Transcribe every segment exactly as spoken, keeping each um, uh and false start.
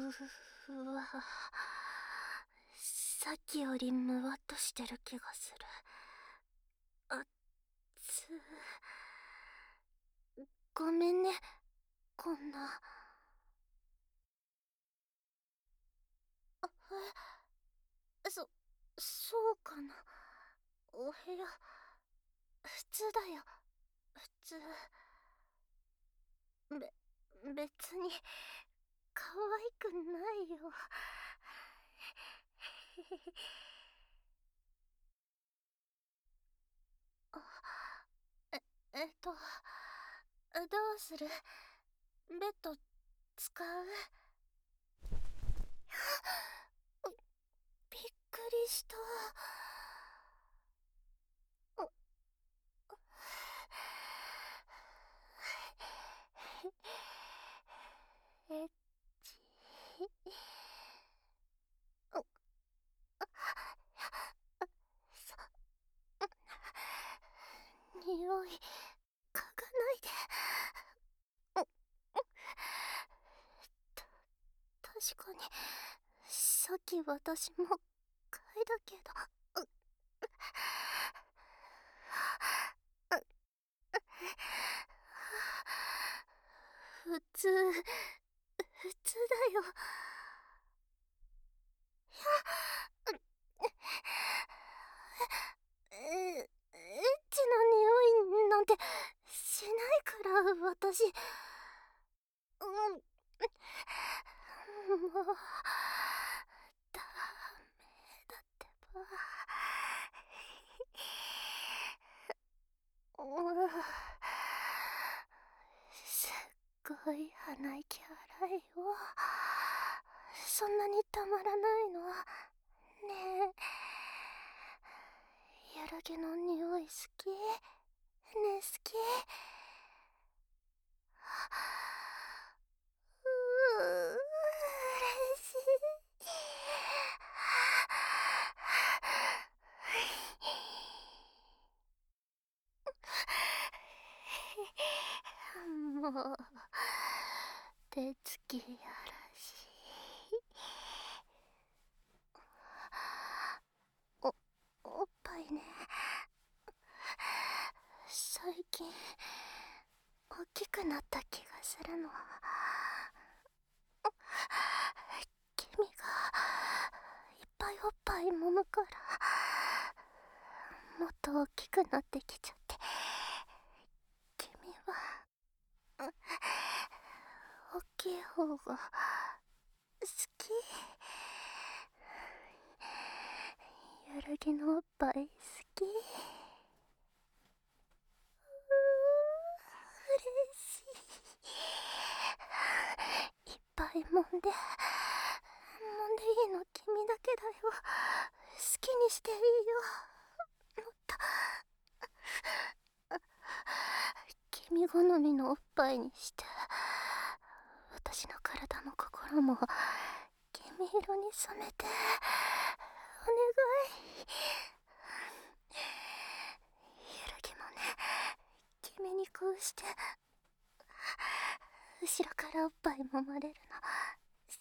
うわ、さっきよりムワっとしてる気がする。あっつ。ごめんね、こんな。あ、え、そ、そうかな。お部屋、普通だよ、普通。べ、別に、可愛くないよ。あ、え、えっと、どうする？ベッド、使う？びっくりした。エッチ。匂い、嗅がないで。た、確かに、さっき私も嗅いだけど。普通、普通だよ。え、エッチな匂いなんてしないから私。うん。もうダメだってば。うん、すっごい鼻息荒いよ。そんなにたまらないの？ねえ、ゆるぎの匂い好き？ねえ、好き？うー、嬉しい。もう、手つきやらしい。お、おっぱいね。最近、大きくなった気がするの。君が、いっぱいおっぱい揉むから、もっと大きくなってきちゃって。君は、大きい方が、好き？ゆるぎのおっぱい好き？うー、嬉しい。いっぱい揉んで、揉んでいいの君だけだよ。好きにしていいよ。もっと、君好みのおっぱいにして、私の体も心も君色に染めて、お願い。ゆるぎもね、君にこうして後ろからおっぱい揉まれるの好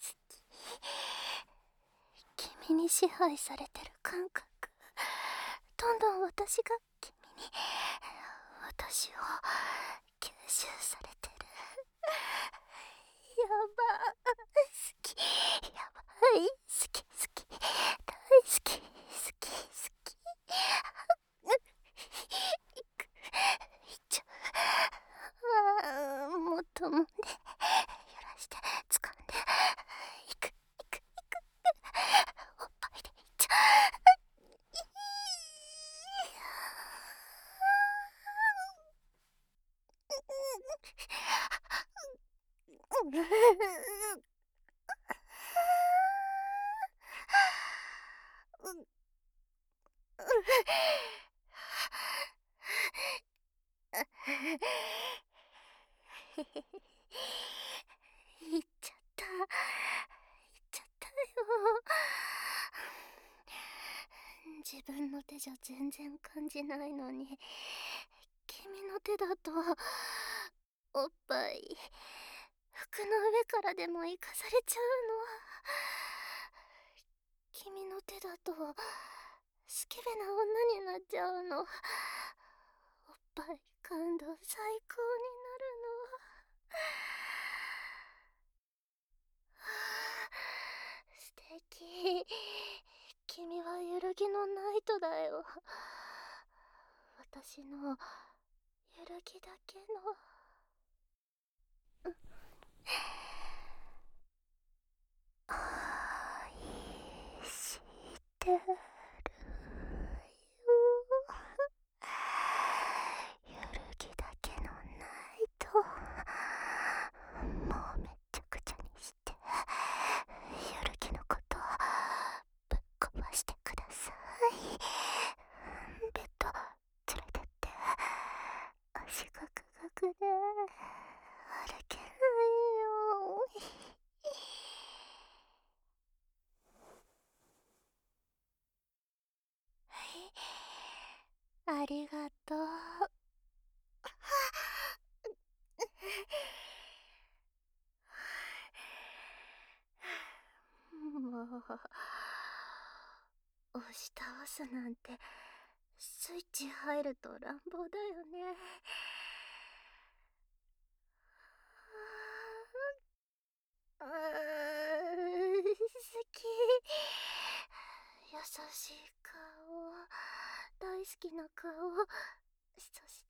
き。君に支配されてる感覚、どんどん私が君に、私を吸収されてる。やば、好き、やばい、好き好き、大好き、好き好き。いく、いっちゃう。あー、もっともんで、揺らして、掴んで、いく、いく、いく。おっぱいでいっちゃう。いい。言っちゃった。言っちゃったよ。自分の手じゃ全然感じないのに、君の手だと、おっぱい、 の上からでも生かされちゃうの。君の手だとスケベな女になっちゃうの。おっぱい感動最高になるの。素敵。君は揺るぎのナイトだよ。私の揺るぎだけの。愛してるよ。揺るぎだけのナイト。もうめっちゃくちゃにして揺るぎのことぶっ壊してください。ベッド連れてって足ガクガクで歩けないよ。ありがとう。もう押し倒すなんてスイッチ入ると乱暴だよね。あー好き。優しい顔、大好きな顔、そして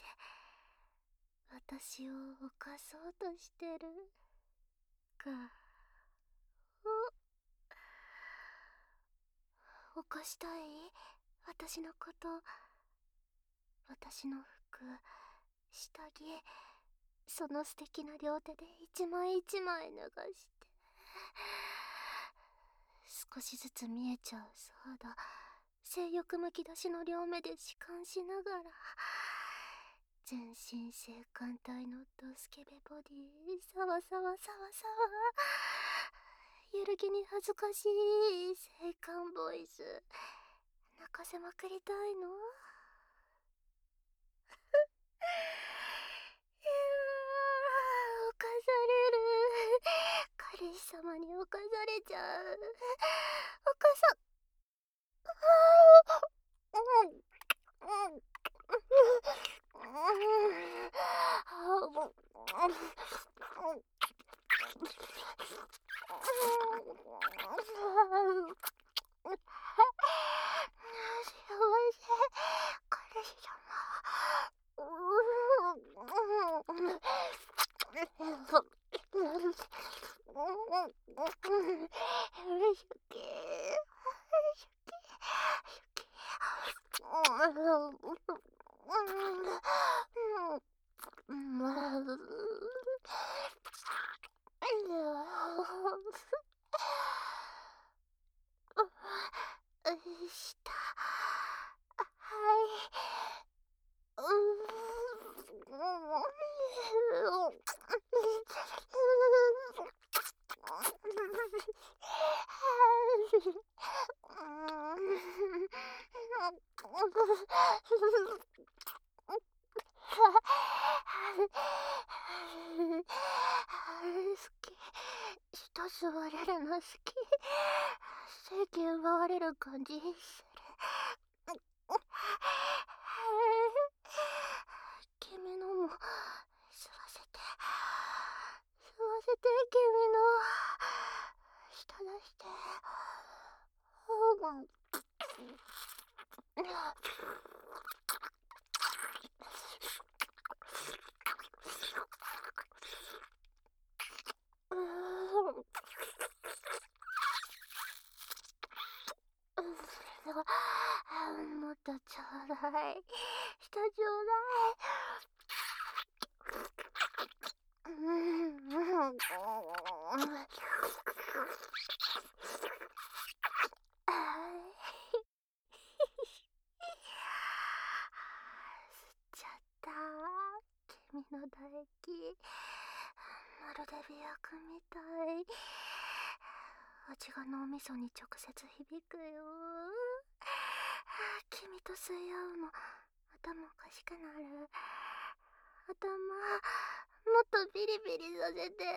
私を犯そうとしてる顔。犯したい？私のこと。私の服、下着、その素敵な両手で一枚一枚脱がして、少しずつ見えちゃうそうだ。性欲むき出しの両目で弛緩しながら、全身性感帯のドスケベボディ、サワサワサワサワ、揺るぎに恥ずかしい性感ボイス、泣かせまくりたいの。いやー、犯される。彼氏様に犯されちゃう。犯さ、うん、うん、幸せ、彼氏様。した。はい。う好き。人吸われるの好き。制器奪われる感じする。君のも吸わせて、吸わせて、君の舌出して。もっとちょうだい。舌ちょうだい。吸っちゃった。君の唾液、まるで美薬みたい。味が脳みそに直接響くよ。君と吸い合うの頭おかしくなる。頭、 もっとビリビリさせてさせて。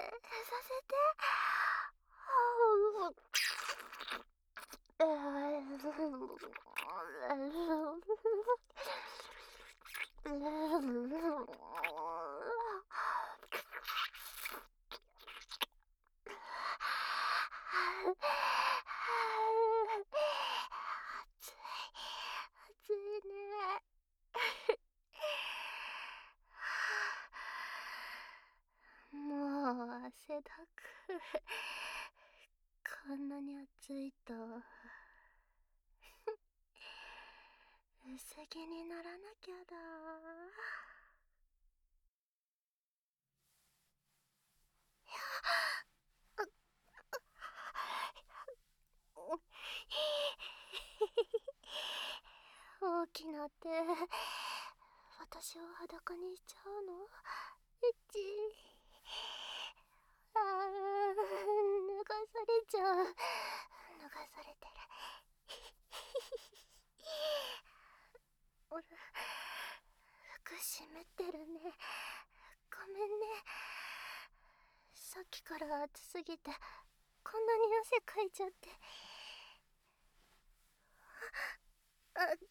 暑い暑いね。もう汗だく。こんなに暑いと薄着にならなきゃだ。大きな手、私を裸にしちゃうの？エッチ。あー、脱がされちゃう。脱がされてる。俺、服湿ってるね。ごめんね。さっきから暑すぎてこんなに汗かいちゃって。あ、あ、見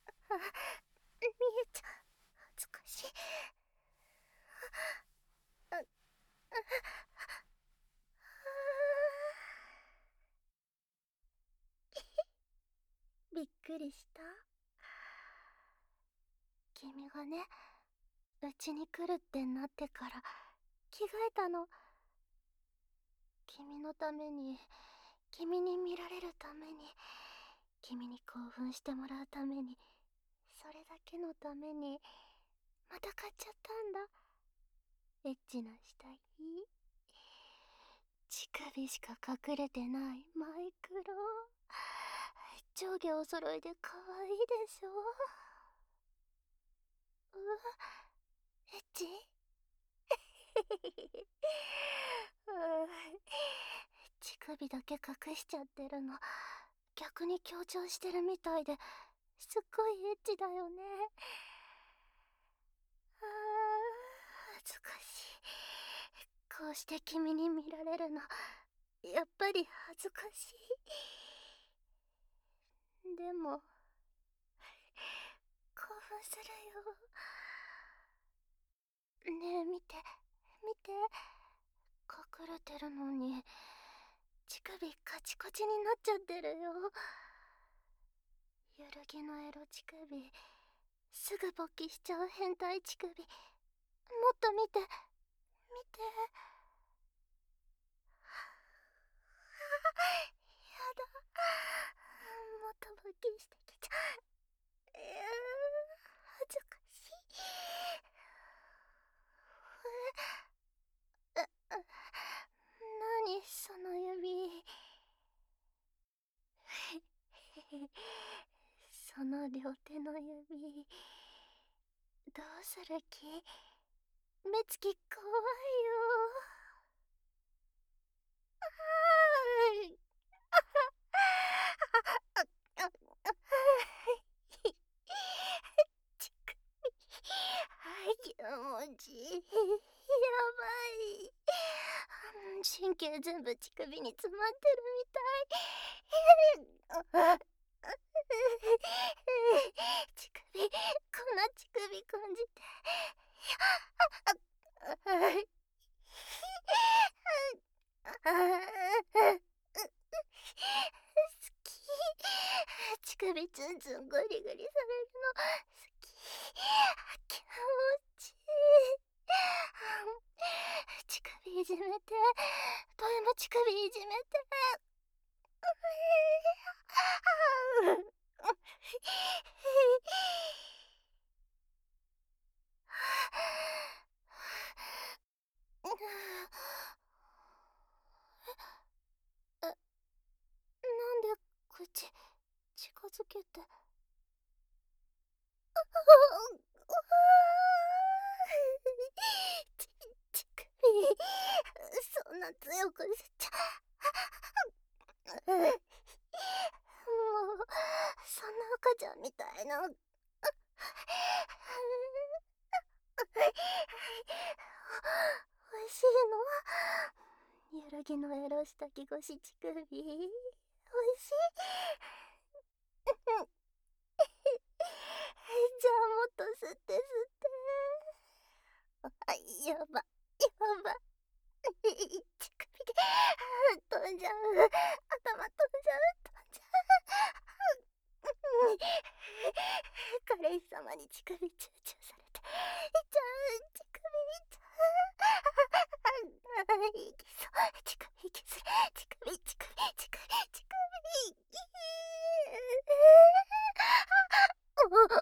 えちゃう。恥ずかしい。あ、あ、あ、びっくりした？君がね、うちに来るってなってから着替えたの。君のために、君に見られるために、君に興奮してもらうために、それだけのためにまた買っちゃったんだ。エッチな下着、乳首しか隠れてないマイクロ、上下お揃いで可愛いでしょ。うわ、エッチ。うん、乳首だけ隠しちゃってるの逆に強調してるみたいですっごいエッチだよね。あー、恥ずかしい。こうして君に見られるのやっぱり恥ずかしい。でも興奮するよ。ねえ見て見て、隠れてるのに乳首カチコチになっちゃってるよ。ゆるぎのエロ乳首、すぐ勃起しちゃう変態乳首、もっと見て見て。やだ、もっと勃起してきちゃう。いや恥ずかしい。え、なにその指。その両手の指どうする気？目つき怖いよ。あーい。ちくび、はい気持ちいい。やばい。神経全部乳首に詰まってるみたい。乳首、こんな乳首感じて。好き。乳首ツンツンゴリゴリされるの好き。気持ちいい。乳首いじめて、トイも乳首いじめて。え、なんで口近づけて。ち、乳首、そんな強くしちゃ。もう、そんな赤ちゃんみたいな。 美味しいの？揺らぎのエロしたき越し乳首、美味しい。じゃあもっと吸って吸って。あ、やば、やば。乳首が飛んじゃう。頭飛んじゃう、飛んじゃう。彼氏様に乳首チューチューされて、いっちゃう、乳首いっちゃう。いきそう、乳首いきする、乳首、乳首、乳首、乳首、いおお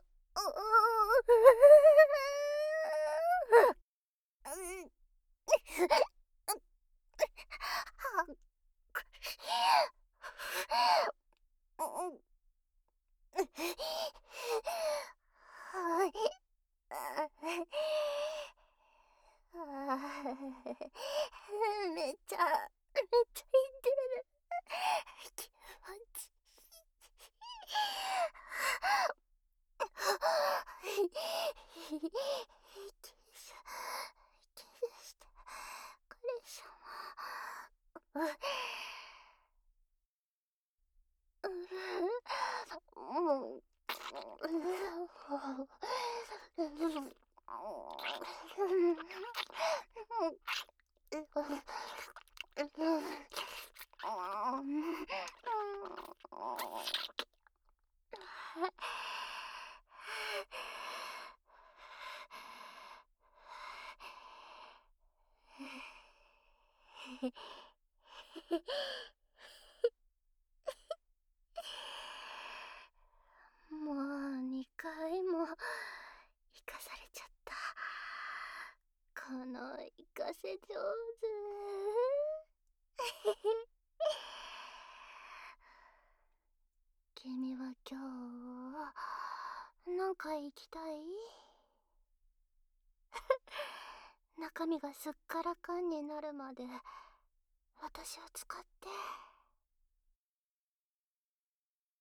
はい。めっちゃ、めっちゃいってる。気持ちいい。キス、キスして、彼様。もう、もうにかいも生かされちゃった。この生かせ上手。君は今日なんか行きたい？中身がすっからかんになるまで私を使って。